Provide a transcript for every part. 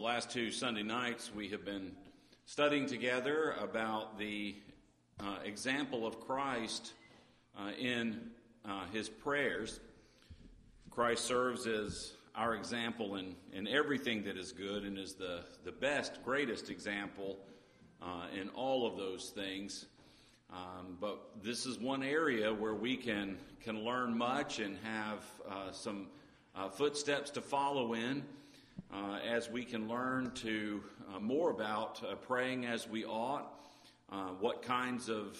Last two Sunday nights we have been studying together about the example of Christ in his prayers. Christ serves as our example in everything that is good and is the best, greatest example in all of those things. But this is one area where we can learn much and have some footsteps to follow in. As we can learn to more about praying as we ought, what kinds of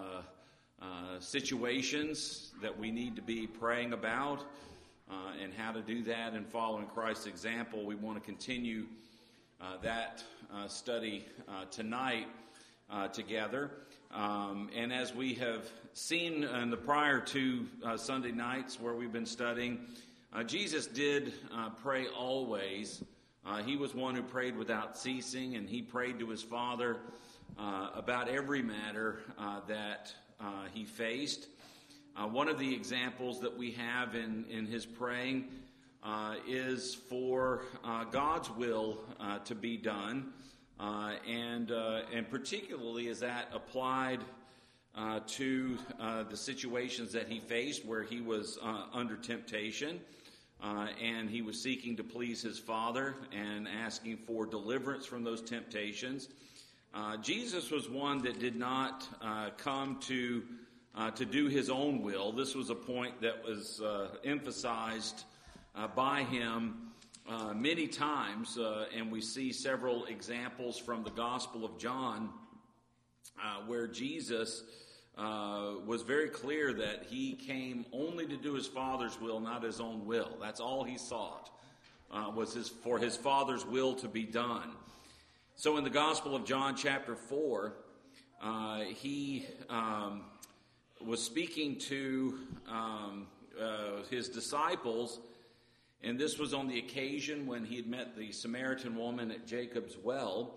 situations that we need to be praying about, and how to do that and following Christ's example. We want to continue that study tonight together. And as we have seen in the prior two Sunday nights where we've been studying, Jesus did pray always. He was one who prayed without ceasing, and he prayed to his Father about every matter that he faced. One of the examples that we have in his praying is for God's will to be done, and particularly is that applied to the situations that he faced where he was under temptation. And he was seeking to please his Father and asking for deliverance from those temptations. Jesus was one that did not come to do his own will. This was a point that was emphasized by him many times, and we see several examples from the Gospel of John where Jesus was very clear that he came only to do his Father's will, not his own will. That's all he sought, was for his Father's will to be done. So in the Gospel of John chapter 4, he was speaking to his disciples, and this was on the occasion when he had met the Samaritan woman at Jacob's well.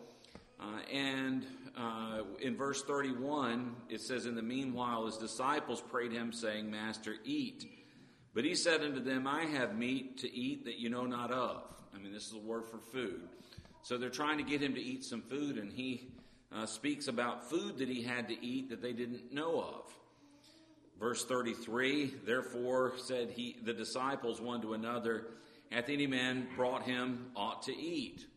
In verse 31, it says, "In the meanwhile his disciples prayed him, saying, Master, eat. But he said unto them, I have meat to eat that you know not of." I mean, this is a word for food. So they're trying to get him to eat some food, and he speaks about food that he had to eat that they didn't know of. Verse 33, "Therefore said the disciples one to another, Hath any man brought him aught to eat?"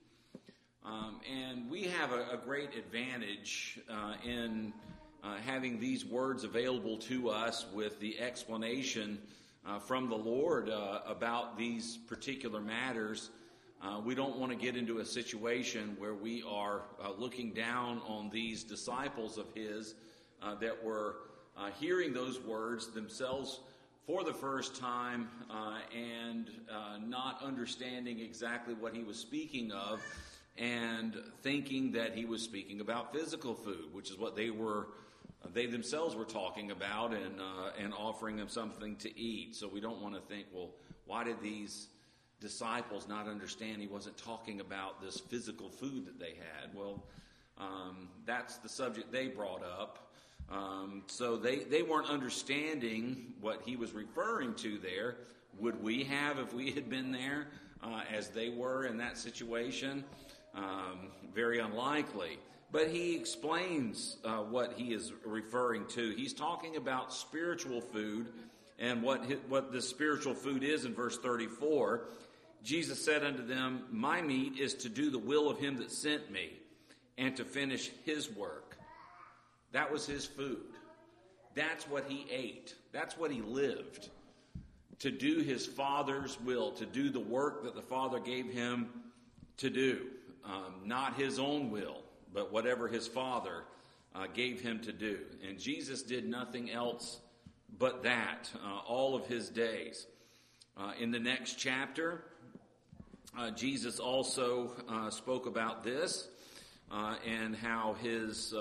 And we have a great advantage in having these words available to us with the explanation from the Lord about these particular matters. We don't want to get into a situation where we are looking down on these disciples of his that were hearing those words themselves for the first time and not understanding exactly what he was speaking of, and thinking that he was speaking about physical food, which is what they themselves were talking about, and offering them something to eat. So we don't want to think, well, why did these disciples not understand he wasn't talking about this physical food that they had? Well, that's the subject they brought up. So they weren't understanding what he was referring to there. Would we have if we had been there as they were in that situation? Very unlikely. But he explains what he is referring to. He's talking about spiritual food, and what the spiritual food is in verse 34. Jesus said unto them, My meat is to do the will of him that sent me, and to finish his work. That was his food. That's what he ate. That's what he lived. To do his Father's will, to do the work that the Father gave him to do. Not his own will, but whatever his Father gave him to do. And Jesus did nothing else but that all of his days. In the next chapter, Jesus also spoke about this and how his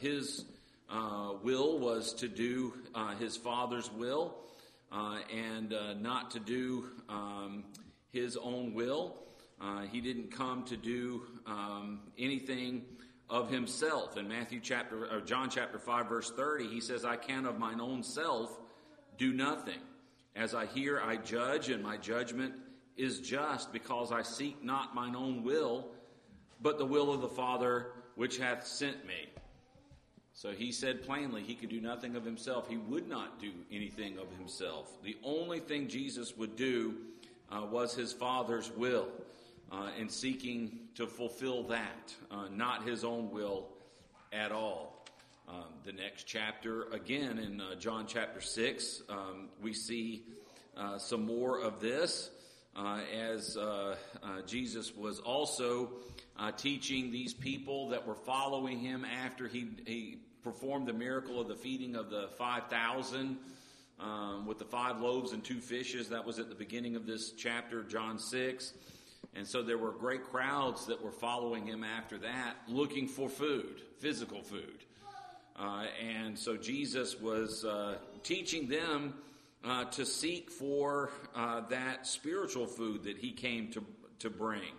will was to do his Father's will and not to do his own will. He didn't come to do anything of himself. In John chapter 5, verse 30, he says, I can of mine own self do nothing. As I hear, I judge, and my judgment is just, because I seek not mine own will, but the will of the Father which hath sent me. So he said plainly he could do nothing of himself. He would not do anything of himself. The only thing Jesus would do was his Father's will, and seeking to fulfill that, not his own will at all. The next chapter, again in John chapter 6, we see some more of this as Jesus was also teaching these people that were following him after he performed the miracle of the feeding of the 5,000 with the 5 loaves and 2 fishes. That was at the beginning of this chapter, John 6. And so there were great crowds that were following him after that, looking for food, physical food. And so Jesus was teaching them to seek for that spiritual food that he came to bring.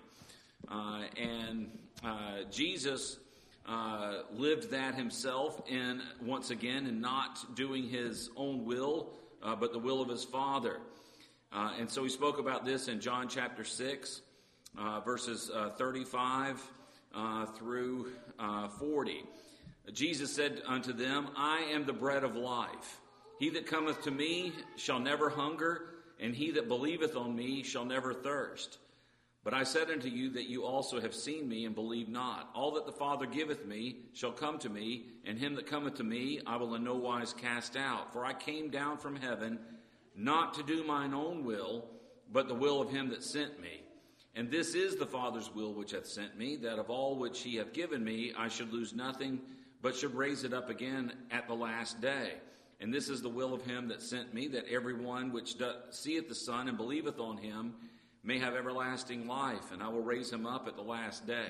And Jesus lived that himself once again in not doing his own will, but the will of his Father. And so he spoke about this in John chapter 6, verses 35 through 40. Jesus said unto them, I am the bread of life. He that cometh to me shall never hunger, and he that believeth on me shall never thirst. But I said unto you that you also have seen me and believe not. All that the Father giveth me shall come to me, and him that cometh to me I will in no wise cast out. For I came down from heaven not to do mine own will, but the will of him that sent me. And this is the Father's will which hath sent me, that of all which he hath given me I should lose nothing, but should raise it up again at the last day. And this is the will of him that sent me, that every one which seeth the Son and believeth on him may have everlasting life, and I will raise him up at the last day.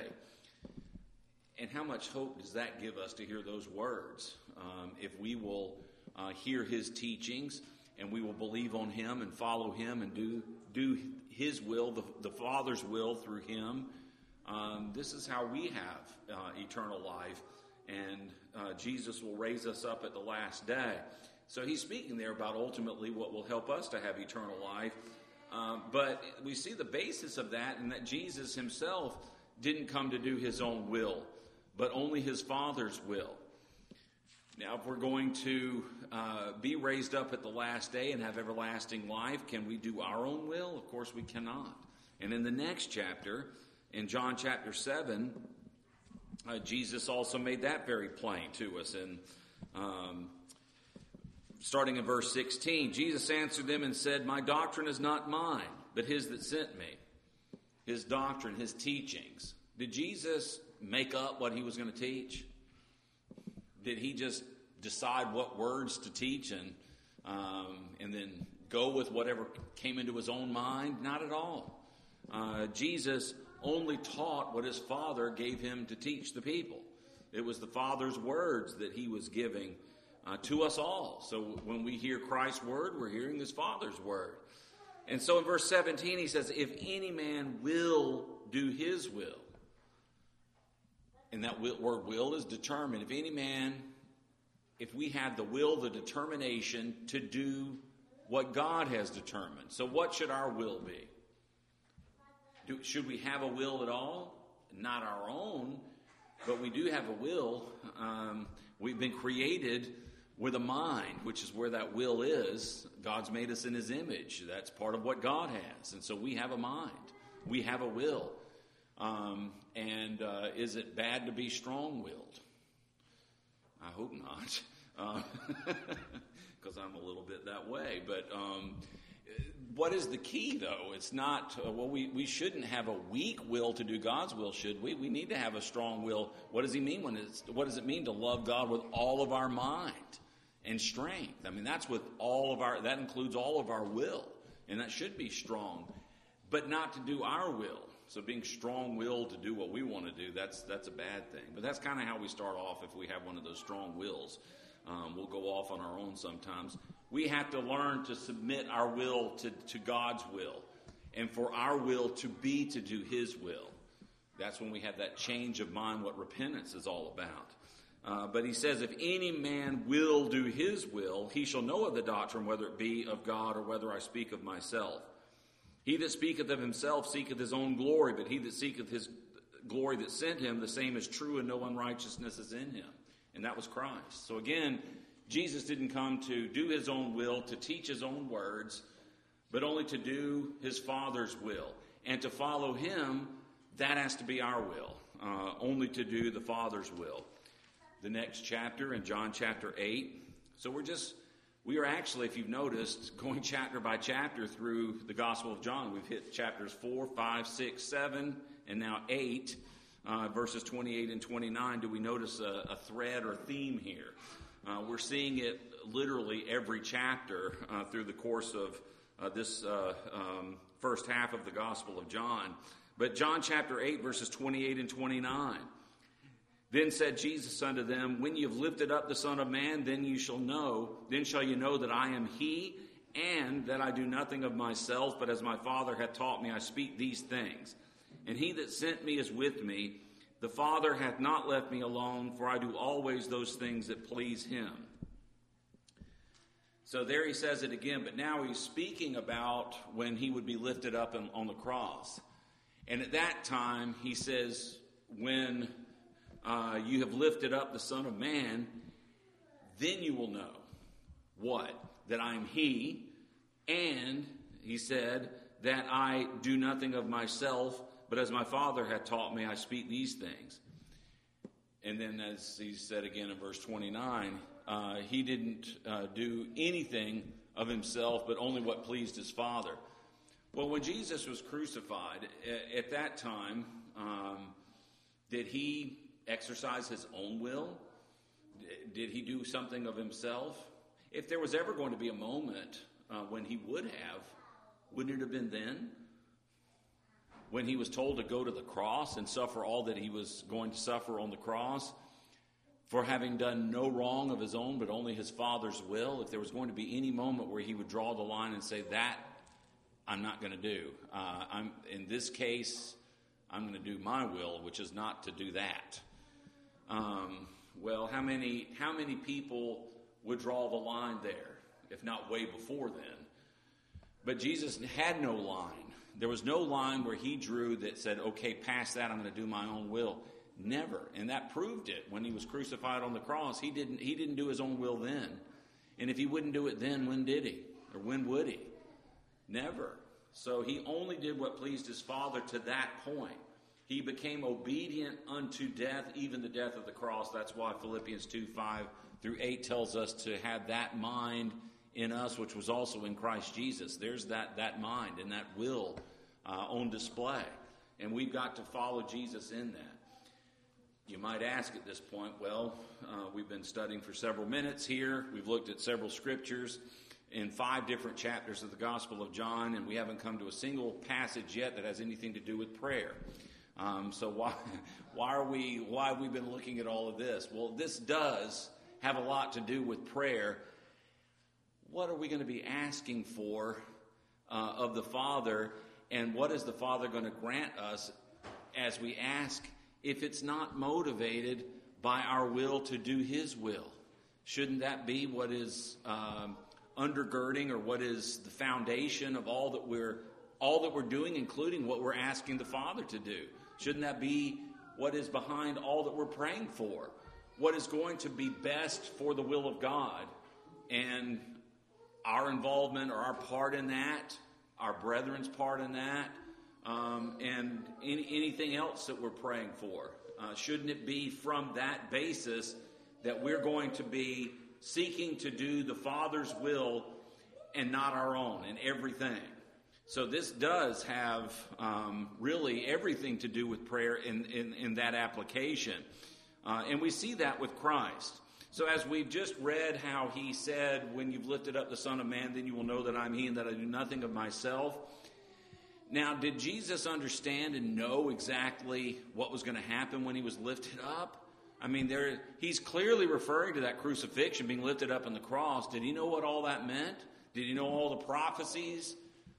And how much hope does that give us to hear those words? If we will hear his teachings, and we will believe on him and follow him and do his will, the Father's will through him, this is how we have eternal life. And Jesus will raise us up at the last day. So he's speaking there about ultimately what will help us to have eternal life. But we see the basis of that in that Jesus himself didn't come to do his own will, but only his Father's will. Now, if we're going to be raised up at the last day and have everlasting life, can we do our own will? Of course we cannot. And in the next chapter, in John chapter 7, Jesus also made that very plain to us. And starting in verse 16, Jesus answered them and said, My doctrine is not mine, but his that sent me. His doctrine, his teachings. Did Jesus make up what he was going to teach? Did he just decide what words to teach and then go with whatever came into his own mind? Not at all. Jesus only taught what his Father gave him to teach the people. It was the Father's words that he was giving to us all. So when we hear Christ's word, we're hearing his Father's word. And so in verse 17 he says, if any man will do his will. And that word will is determined. If any man, if we have the will, the determination to do what God has determined. So what should our will be? Should we have a will at all? Not our own, but we do have a will. We've been created with a mind, which is where that will is. God's made us in his image. That's part of what God has. And so we have a mind. We have a will. Is it bad to be strong-willed? I hope not, because I'm a little bit that way. But what is the key, though? It's not, we shouldn't have a weak will to do God's will, should we? We need to have a strong will. What does he mean what does it mean to love God with all of our mind and strength? I mean, that's with that includes all of our will, and that should be strong, but not to do our will. So being strong-willed to do what we want to do, that's a bad thing. But that's kind of how we start off if we have one of those strong wills. We'll go off on our own sometimes. We have to learn to submit our will to God's will, and for our will to be to do his will. That's when we have that change of mind, what repentance is all about. But he says, if any man will do his will, he shall know of the doctrine, whether it be of God or whether I speak of myself. He that speaketh of himself seeketh his own glory, but he that seeketh his glory that sent him, the same is true, and no unrighteousness is in him. And that was Christ. So again, Jesus didn't come to do his own will, to teach his own words, but only to do his Father's will. And to follow him, that has to be our will, only to do the Father's will. The next chapter in John chapter 8. So we are actually, if you've noticed, going chapter by chapter through the Gospel of John. We've hit chapters 4, 5, 6, 7, and now 8, verses 28 and 29. Do we notice a thread or theme here? We're seeing it literally every chapter through the course of this first half of the Gospel of John. But John chapter 8, verses 28 and 29. Then said Jesus unto them, when you have lifted up the Son of Man, then shall you know that I am he, and that I do nothing of myself, but as my Father hath taught me, I speak these things. And he that sent me is with me. The Father hath not left me alone, for I do always those things that please him. So there he says it again, but now he's speaking about when he would be lifted up on the cross. And at that time, he says, when you have lifted up the Son of Man, then you will know what? That I am he, and he said that I do nothing of myself, but as my Father hath taught me, I speak these things. And then as he said again in verse 29, he didn't do anything of himself, but only what pleased his Father. Well, when Jesus was crucified, at that time, did he exercise his own will? Did he do something of himself? If there was ever going to be a moment when he would have, wouldn't it have been then? When he was told to go to the cross and suffer all that he was going to suffer on the cross for having done no wrong of his own, but only his Father's will. If there was going to be any moment where he would draw the line and say, that I'm not going to do. In this case, I'm going to do my will, which is not to do that. Well, how many people would draw the line there, if not way before then? But Jesus had no line. There was no line where he drew that said, okay, past that, I'm going to do my own will. Never. And that proved it. When he was crucified on the cross, he didn't do his own will then. And if he wouldn't do it then, when did he? Or when would he? Never. So he only did what pleased his Father to that point. He became obedient unto death, even the death of the cross. That's why Philippians 2, 5 through 8 tells us to have that mind in us, which was also in Christ Jesus. There's that mind and that will on display. And we've got to follow Jesus in that. You might ask at this point, well, we've been studying for several minutes here. We've looked at several scriptures in 5 different chapters of the Gospel of John, and we haven't come to a single passage yet that has anything to do with prayer. So why have we been looking at all of this? Well, this does have a lot to do with prayer. What are we going to be asking for of the Father, and what is the Father going to grant us as we ask if it's not motivated by our will to do his will? Shouldn't that be what is undergirding, or what is the foundation of all that we're doing, including what we're asking the Father to do? Shouldn't that be what is behind all that we're praying for? What is going to be best for the will of God? And our involvement or our part in that, our brethren's part in that, and anything else that we're praying for. Shouldn't it be from that basis that we're going to be seeking to do the Father's will and not our own in everything? So this does have really everything to do with prayer in that application. And we see that with Christ. So as we've just read how he said, when you've lifted up the Son of Man, then you will know that I'm he and that I do nothing of myself. Now, did Jesus understand and know exactly what was going to happen when he was lifted up? I mean, he's clearly referring to that crucifixion, being lifted up on the cross. Did he know what all that meant? Did he know all the prophecies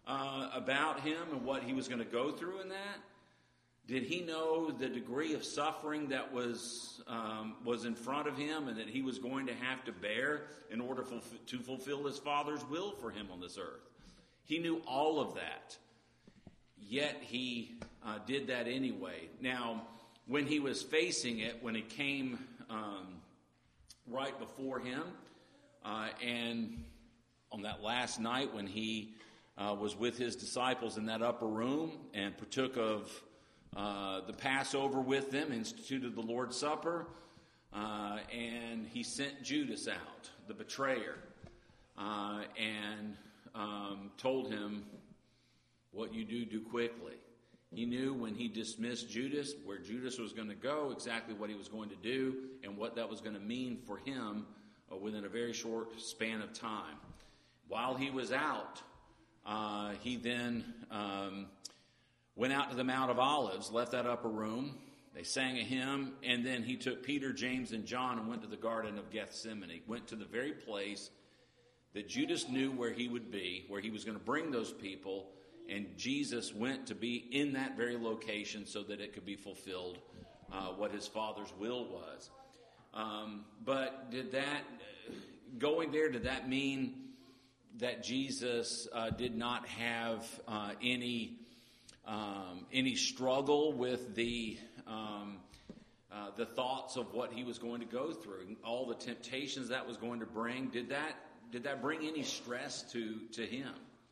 about him and what he was going to go through in that? Did he know the degree of suffering that was in front of him and that he was going to have to bear in order to fulfill his Father's will for him on this earth? He knew all of that. Yet he did that anyway. Now, when he was facing it, when it came right before him, and on that last night when he was with his disciples in that upper room and partook of the Passover with them, instituted the Lord's Supper, and he sent Judas out, the betrayer, and told him, what you do quickly. He knew when he dismissed Judas, where Judas was going to go, exactly what he was going to do, and what that was going to mean for him within a very short span of time. While he was out, he then went out to the Mount of Olives, left that upper room. They sang a hymn, and then he took Peter, James, and John and went to the Garden of Gethsemane. Went to the very place that Judas knew where he would be, where he was going to bring those people, and Jesus went to be in that very location so that it could be fulfilled, what his Father's will was. But going there, did that mean that Jesus did not have any struggle with the thoughts of what he was going to go through, all the temptations that was going to bring? Did that bring any stress to him?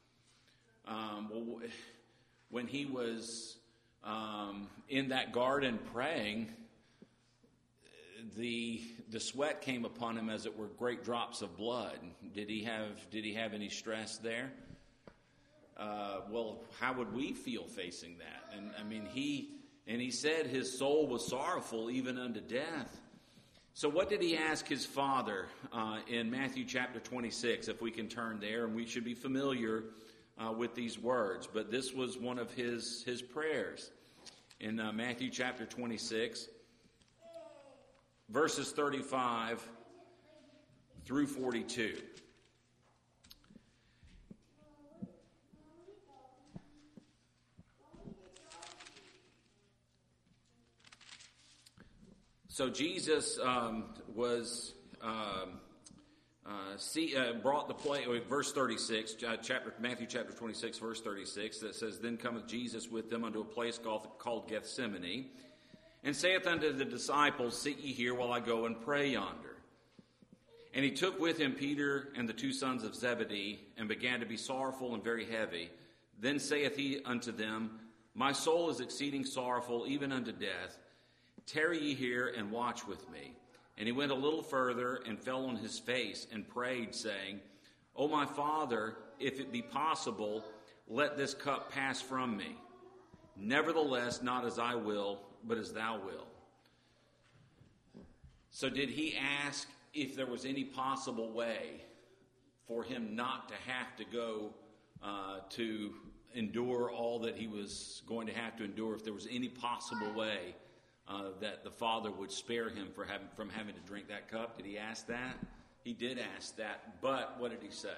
When he was in that garden praying, the sweat came upon him as it were great drops of blood. Did he have any stress there? Well, how would we feel facing that? And I mean, he said his soul was sorrowful even unto death. So what did he ask his Father in Matthew chapter 26, if we can turn there, and we should be familiar with these words, but this was one of his prayers in Matthew chapter 26, verses 35 through 42. So Jesus was brought the play, verse 36, Matthew chapter 26, verse 36, that says, Then cometh Jesus with them unto a place called Gethsemane, and saith unto the disciples, Sit ye here while I go and pray yonder. And he took with him Peter and the two sons of Zebedee, and began to be sorrowful and very heavy. Then saith he unto them, My soul is exceeding sorrowful, even unto death. Tarry ye here and watch with me. And he went a little further and fell on his face and prayed, saying, O my Father, if it be possible, let this cup pass from me. Nevertheless, not as I will, but as thou wilt. So did he ask if there was any possible way for him not to have to go to endure all that he was going to have to endure, if there was any possible way that the Father would spare him from having to drink that cup? Did he ask that? He did ask that, but what did he say?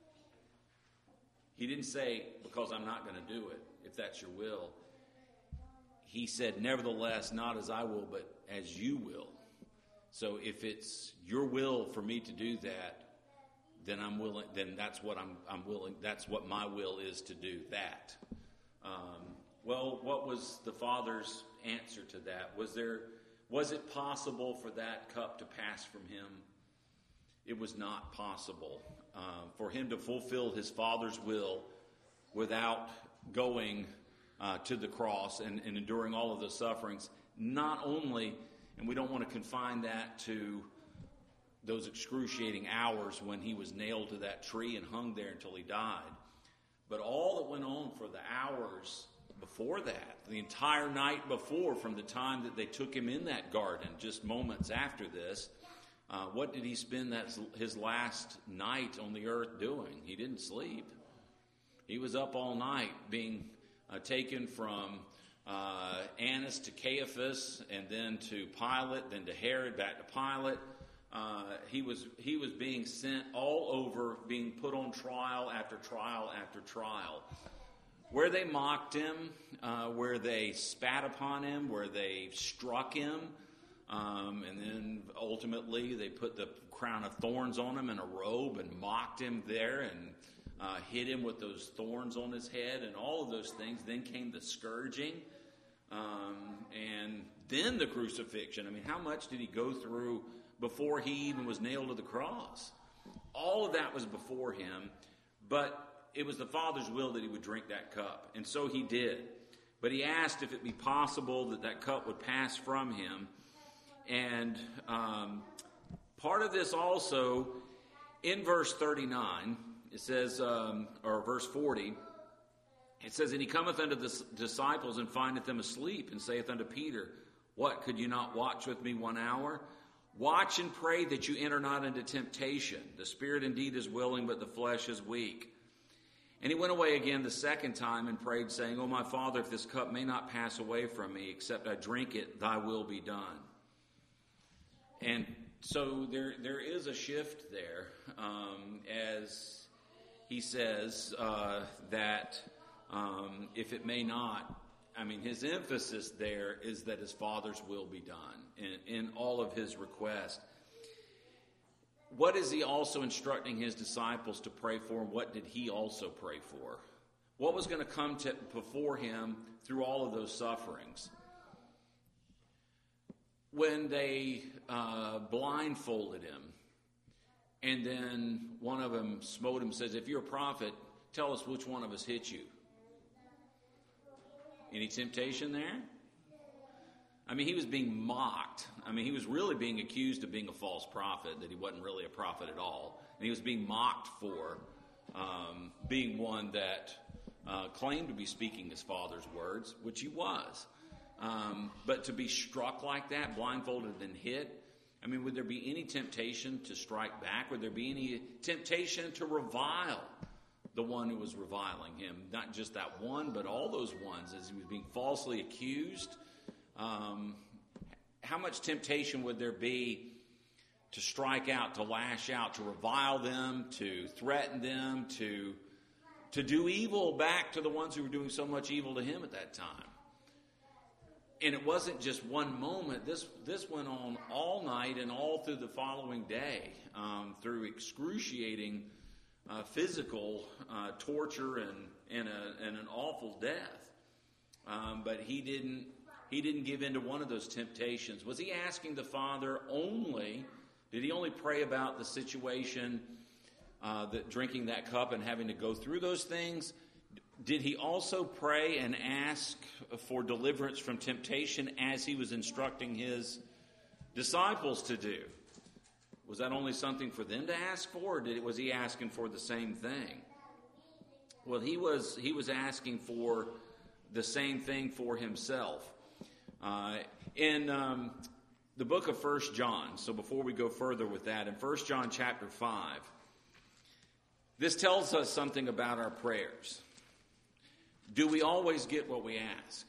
He didn't say, because I'm not going to do it, if that's your will. He said, nevertheless, not as I will, but as you will. So if it's your will for me to do that, then I'm willing. Then that's what I'm willing. That's what my will is, to do that. Well, what was the Father's answer to that? Was it possible for that cup to pass from him? It was not possible for him to fulfill his Father's will without going to the cross and enduring all of the sufferings. Not only, and we don't want to confine that to those excruciating hours when he was nailed to that tree and hung there until he died, but all that went on for the hours before that, the entire night before, from the time that they took him in that garden, just moments after this. What did he spend his last night on the earth doing? He didn't sleep. He was up all night, being taken from Annas to Caiaphas, and then to Pilate, then to Herod, back to Pilate. He was being sent all over, being put on trial after trial after trial, where they mocked him, where they spat upon him, where they struck him, and then ultimately they put the crown of thorns on him and a robe and mocked him there and hit him with those thorns on his head and all of those things. Then came the scourging, and then the crucifixion. I mean, how much did he go through before he even was nailed to the cross? All of that was before him, but it was the Father's will that he would drink that cup, and so he did. But he asked if it be possible that that cup would pass from him. And part of this also, in verse 39, it says, or verse 40, it says, "And he cometh unto the disciples and findeth them asleep, and saith unto Peter, What, could you not watch with me 1 hour? Watch and pray that you enter not into temptation. The spirit indeed is willing, but the flesh is weak." And he went away again the second time and prayed, saying, "O my Father, if this cup may not pass away from me, except I drink it, thy will be done." And so there is a shift there, as he says that if it may not, I mean, his emphasis there is that his Father's will be done in all of his requests. What is he also instructing his disciples to pray for, and what did he also pray for? What was going to come before him through all of those sufferings? When they blindfolded him, and then one of them smote him and says, "If you're a prophet, tell us which one of us hit you." Any temptation there? I mean, he was being mocked. I mean, he was really being accused of being a false prophet, that he wasn't really a prophet at all. And he was being mocked for being one that claimed to be speaking his Father's words, which he was. But to be struck like that, blindfolded and hit, I mean, would there be any temptation to strike back? Would there be any temptation to revile the one who was reviling him? Not just that one, but all those ones, as he was being falsely accused. How much temptation would there be to strike out, to lash out, to revile them, to threaten them, to do evil back to the ones who were doing so much evil to him at that time? And it wasn't just one moment. This went on all night and all through the following day, through excruciating physical torture and an awful death. But he didn't give in to one of those temptations. Was he asking the Father only? Did he only pray about the situation, that drinking that cup and having to go through those things? Did he also pray and ask for deliverance from temptation as he was instructing his disciples to do? Was that only something for them to ask for, or was he asking for the same thing? Well, he was asking for the same thing for himself. In the book of 1 John, so before we go further with that, in 1 John chapter 5, this tells us something about our prayers. Do we always get what we ask?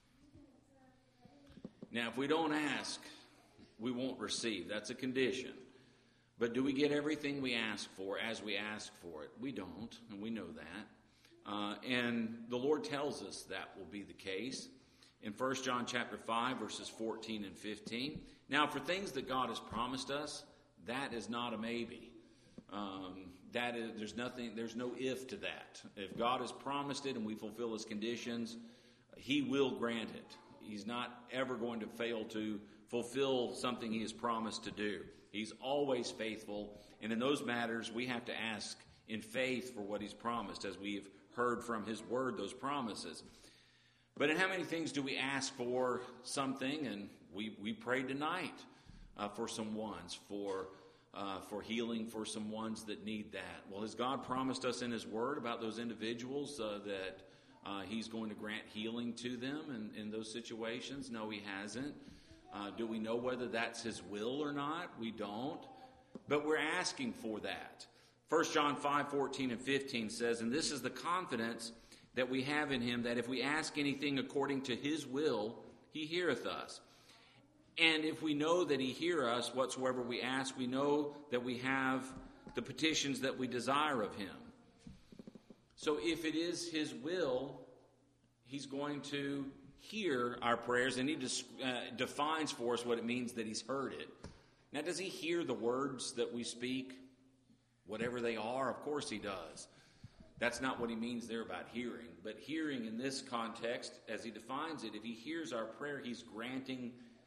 Now, if we don't ask, we won't receive. That's a condition. But do we get everything we ask for as we ask for it? We don't, and we know that. And the Lord tells us that will be the case. In 1 John chapter 5, verses 14 and 15. Now, for things that God has promised us, that is not a maybe. There's no if to that. If God has promised it and we fulfill his conditions, he will grant it. He's not ever going to fail to fulfill something he has promised to do. He's always faithful, and in those matters we have to ask in faith for what he's promised, as we've heard from his word, those promises. But in how many things do we ask for something? And we prayed tonight for some ones, for healing for some ones that need that. Well, has God promised us in his word about those individuals that he's going to grant healing to them in those situations? No, he hasn't. Do we know whether that's his will or not? We don't. But we're asking for that. 1 John 5, 14 and 15 says, "And this is the confidence that we have in him, that if we ask anything according to his will, he heareth us. And if we know that he hear us, whatsoever we ask, we know that we have the petitions that we desire of him." So if it is his will, he's going to hear our prayers, and he defines for us what it means that he's heard it. Now, does he hear the words that we speak? Whatever they are, of course he does. That's not what he means there about hearing. But hearing in this context, as he defines it, if he hears our prayer, he's granting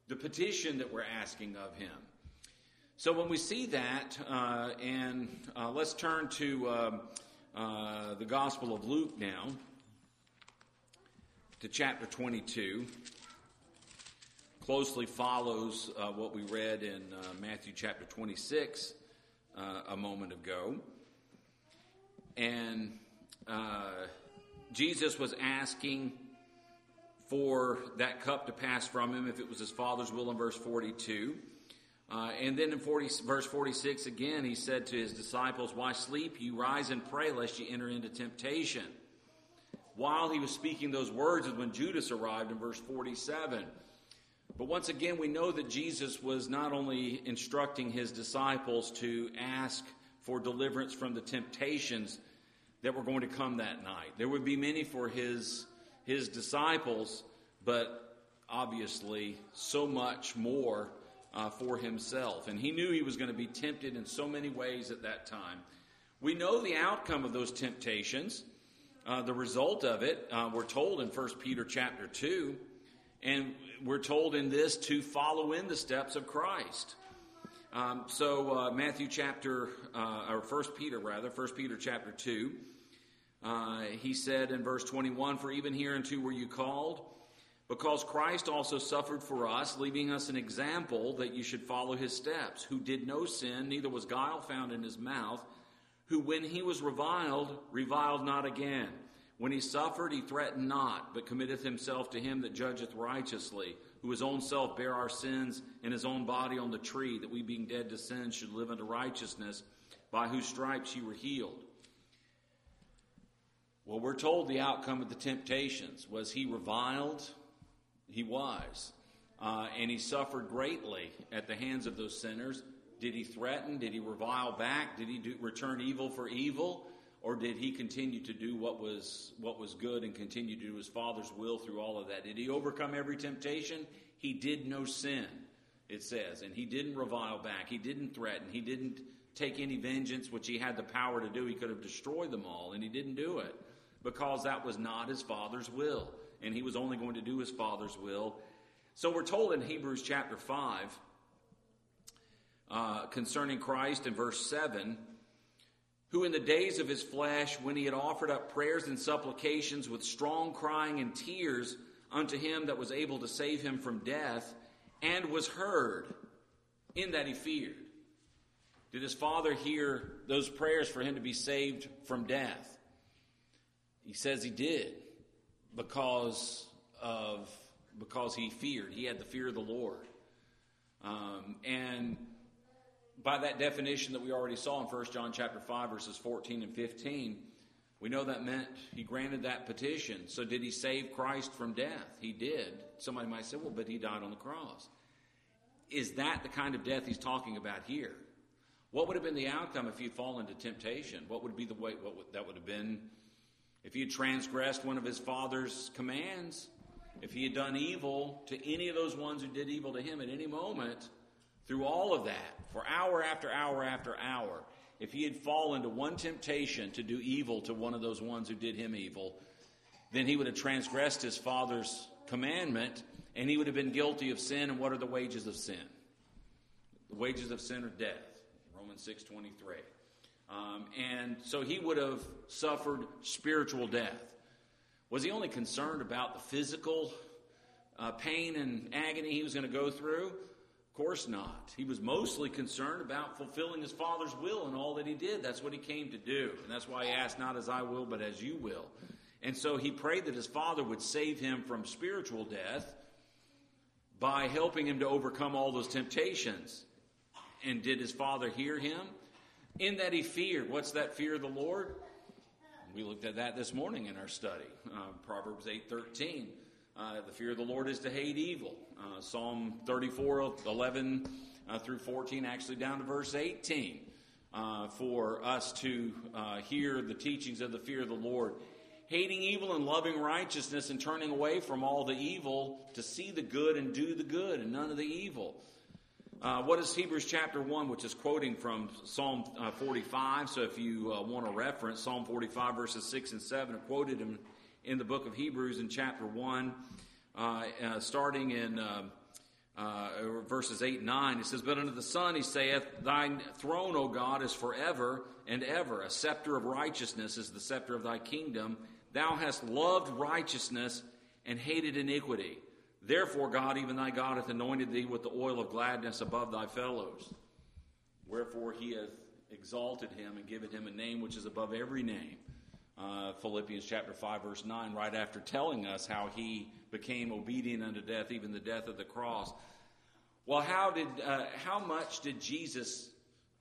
the petition that we're asking of him. So when we see that, let's turn to the Gospel of Luke now, to chapter 22. Closely follows what we read in Matthew chapter 26 a moment ago. And Jesus was asking for that cup to pass from him if it was his Father's will in verse 42. And then in verse 46 again, he said to his disciples, "Why sleep you? Rise and pray, lest you enter into temptation." While he was speaking those words is when Judas arrived in verse 47. But once again, we know that Jesus was not only instructing his disciples to ask for deliverance from the temptations that were going to come that night. There would be many for his disciples, but obviously so much more for himself. And he knew he was going to be tempted in so many ways at that time. We know the outcome of those temptations. The result of it, we're told in 1 Peter chapter 2, and we're told in this to follow in the steps of Christ. Matthew chapter, or 1 Peter chapter 2, he said in verse 21, "For even hereunto were you called, because Christ also suffered for us, leaving us an example that you should follow his steps, who did no sin, neither was guile found in his mouth, who when he was reviled not again. When he suffered, he threatened not, but committeth himself to him that judgeth righteously, who his own self bare our sins in his own body on the tree, that we being dead to sin should live unto righteousness, by whose stripes ye were healed." Well, we're told the outcome of the temptations. Was he reviled? He was. And he suffered greatly at the hands of those sinners. Did he threaten? Did he revile back? Did he return evil for evil? Or did he continue to do what was good and continue to do his Father's will through all of that? Did he overcome every temptation? He did no sin, it says. And he didn't revile back. He didn't threaten. He didn't take any vengeance, which he had the power to do. He could have destroyed them all, and he didn't do it because that was not his Father's will. And he was only going to do his Father's will. So we're told in Hebrews chapter 5, concerning Christ in verse 7, "Who in the days of his flesh, when he had offered up prayers and supplications with strong crying and tears unto him that was able to save him from death, and was heard, in that he feared." Did his Father hear those prayers for him to be saved from death? He says he did, because he feared. He had the fear of the Lord. And by that definition that we already saw in 1 John chapter 5, verses 14 and 15, we know that meant he granted that petition. So did he save Christ from death? He did. Somebody might say, well, but he died on the cross. Is that the kind of death he's talking about here? What would have been the outcome if he had fallen into temptation? What would be the way that would have been if he had transgressed one of his Father's commands? If he had done evil to any of those ones who did evil to him at any moment, through all of that, for hour after hour after hour, if he had fallen to one temptation to do evil to one of those ones who did him evil, then he would have transgressed his Father's commandment, and he would have been guilty of sin. And what are the wages of sin? The wages of sin are death. Romans 6:23. And so he would have suffered spiritual death. Was he only concerned about the physical pain and agony he was going to go through? Of course not. He was mostly concerned about fulfilling his Father's will in all that he did. That's what he came to do. And that's why he asked, "Not as I will, but as you will." And so he prayed that his Father would save him from spiritual death by helping him to overcome all those temptations. And did his Father hear him? In that he feared. What's that fear of the Lord? We looked at that this morning in our study. Proverbs 8:13. The fear of the Lord is to hate evil. Psalm 34:11 through 14, actually down to verse 18, for us to hear the teachings of the fear of the Lord. Hating evil and loving righteousness, and turning away from all the evil to see the good and do the good and none of the evil. What is Hebrews chapter 1, which is quoting from Psalm 45. So if you want to reference Psalm 45 verses 6 and 7, are quoted in the book of Hebrews in chapter 1, starting in verses 8 and 9, it says, "But unto the Son he saith, Thy throne, O God, is forever and ever. A scepter of righteousness is the scepter of thy kingdom. Thou hast loved righteousness and hated iniquity. Therefore, God, even thy God, hath anointed thee with the oil of gladness above thy fellows. Wherefore he hath exalted him and given him a name which is above every name." Philippians chapter 5, verse 9, right after telling us how he became obedient unto death, even the death of the cross. Well, how much did Jesus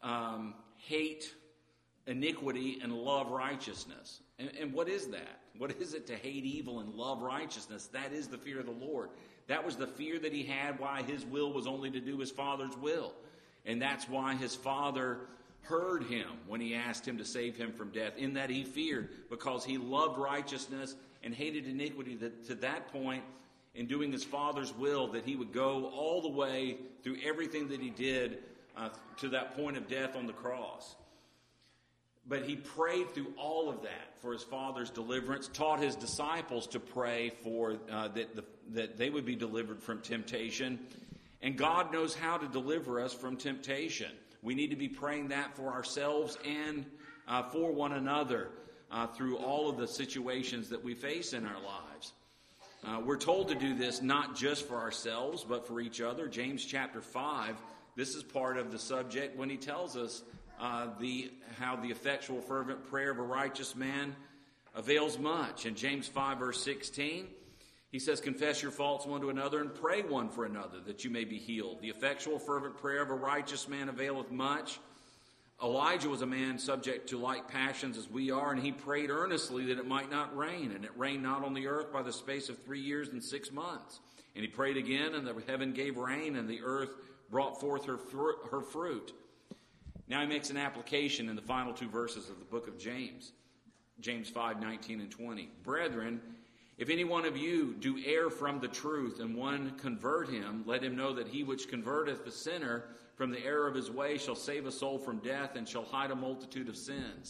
hate iniquity and love righteousness? And what is that? What is it to hate evil and love righteousness? That is the fear of the Lord. That was the fear that he had, why his will was only to do his Father's will. And that's why his Father heard him when he asked him to save him from death, in that he feared, because he loved righteousness and hated iniquity, that to that point in doing his Father's will, that he would go all the way through everything that he did to that point of death on the cross. But he prayed through all of that for his Father's deliverance, taught his disciples to pray for that they would be delivered from temptation. And God knows how to deliver us from temptation. We need to be praying that for ourselves and for one another through all of the situations that we face in our lives. We're told to do this not just for ourselves, but for each other. James chapter 5, this is part of the subject when he tells us how the effectual fervent prayer of a righteous man avails much. In James 5, verse 16, he says, "Confess your faults one to another and pray one for another, that you may be healed. The effectual fervent prayer of a righteous man availeth much." Elijah was a man subject to like passions as we are, and he prayed earnestly that it might not rain. And it rained not on the earth by the space of 3 years and 6 months. And he prayed again, and the heaven gave rain, and the earth brought forth her fruit. Now he makes an application in the final 2 verses of the book of James. James 5, 19 and 20. "Brethren, if any one of you do err from the truth, and one convert him, let him know that he which converteth the sinner from the error of his way shall save a soul from death, and shall hide a multitude of sins."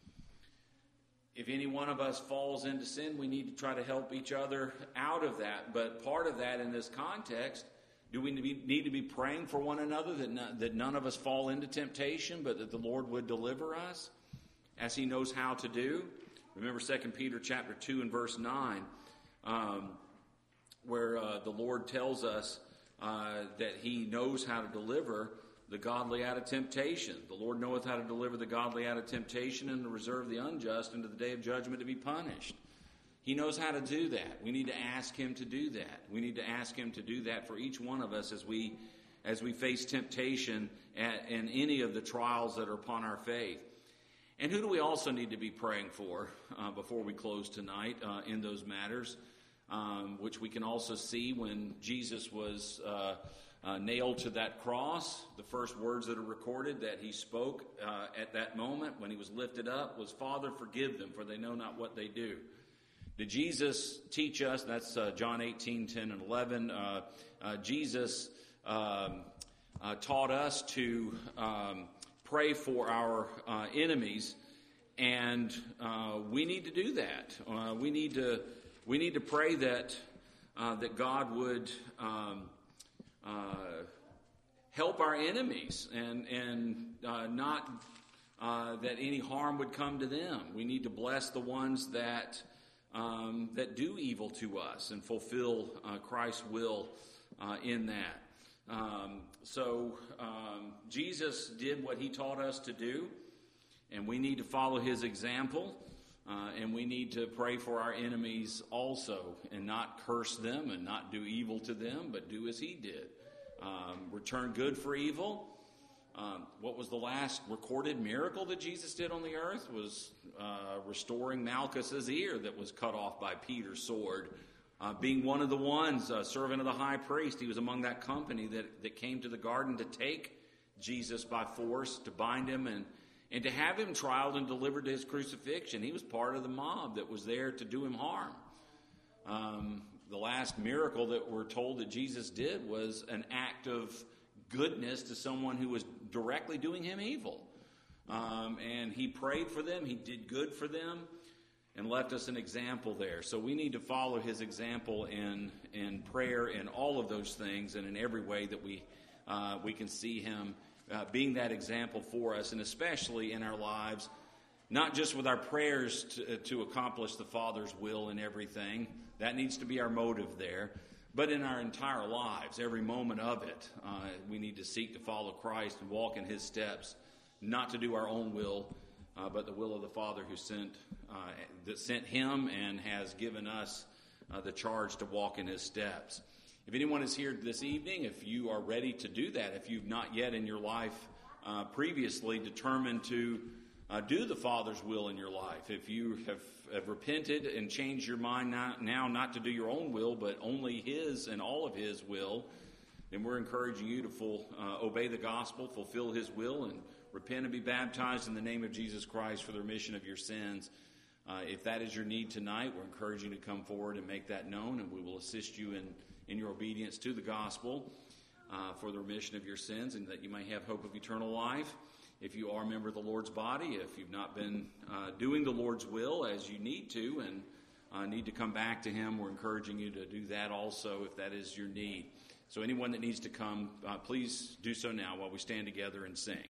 If any one of us falls into sin, we need to try to help each other out of that. But part of that in this context, do we need to be praying for one another that none of us fall into temptation, but that the Lord would deliver us as he knows how to do? Remember 2 Peter chapter 2 and verse 9, where the Lord tells us that he knows how to deliver the godly out of temptation. "The Lord knoweth how to deliver the godly out of temptation, and to reserve the unjust unto the day of judgment to be punished." He knows how to do that. We need to ask him to do that. We need to ask him to do that for each one of us as we face temptation and any of the trials that are upon our faith. And who do we also need to be praying for before we close tonight in those matters, which we can also see when Jesus was nailed to that cross? The first words that are recorded that he spoke at that moment when he was lifted up was, "Father, forgive them, for they know not what they do." Did Jesus teach us? That's John 18, 10, and 11. Jesus taught us to pray for our enemies, and we need to do that. We need to pray that God would help our enemies and not that any harm would come to them. We need to bless the ones that do evil to us and fulfill Christ's will in that. So Jesus did what he taught us to do, and we need to follow his example, and we need to pray for our enemies also, and not curse them and not do evil to them, but do as he did. Return good for evil. What was the last recorded miracle that Jesus did on the earth? Was restoring Malchus's ear that was cut off by Peter's sword. Being one of the ones, servant of the high priest, he was among that company that came to the garden to take Jesus by force, to bind him and to have him trialed and delivered to his crucifixion. He was part of the mob that was there to do him harm. The last miracle that we're told that Jesus did was an act of goodness to someone who was directly doing him evil. And he prayed for them. He did good for them. and left us an example there. So we need to follow his example in prayer and all of those things, and in every way that we can see him being that example for us, and especially in our lives, not just with our prayers to accomplish the Father's will in everything. That needs to be our motive there. But in our entire lives, every moment of it, we need to seek to follow Christ and walk in his steps, not to do our own will, but the will of the Father who sent him and has given us the charge to walk in his steps. If anyone is here this evening, if you are ready to do that, if you've not yet in your life previously determined to do the Father's will in your life, if you have repented and changed your mind now not to do your own will, but only his and all of his will, then we're encouraging you to obey the gospel, fulfill his will, and repent and be baptized in the name of Jesus Christ for the remission of your sins. If that is your need tonight, we're encouraging you to come forward and make that known, and we will assist you in your obedience to the gospel for the remission of your sins, and that you may have hope of eternal life. If you are a member of the Lord's body, if you've not been doing the Lord's will as you need to and need to come back to him, we're encouraging you to do that also if that is your need. So anyone that needs to come, please do so now while we stand together and sing.